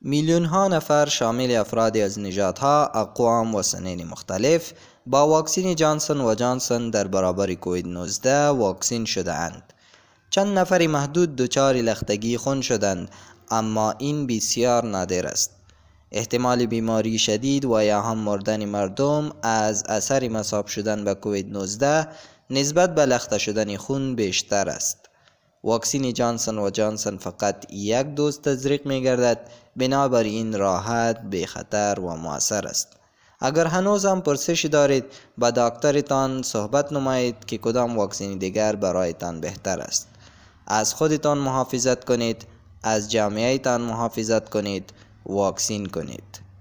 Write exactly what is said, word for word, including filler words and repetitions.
میلیون ها نفر شامل افرادی از نژادها، اقوام و سنین مختلف با واکسن جانسون و جانسون در برابر کووید نوزده واکسن شده اند. چند نفری محدود دچار لختگی خون شدند، اما این بسیار نادر است. احتمال بیماری شدید و یا هم مردن مردم از اثر مصاب شدن به کووید نوزده نسبت به لخته شدن خون بیشتر است. واکسن جانسون و جانسون فقط یک دوز تزریق می گردد، بنابراین راحت، بی خطر و مؤثر است. اگر هنوز هم پرسشی دارید، با دکترتان صحبت نمایید که کدام واکسن دیگر برایتان بهتر است. از خودتان محافظت کنید، از جامعه تان محافظت کنید، واکسن کنید.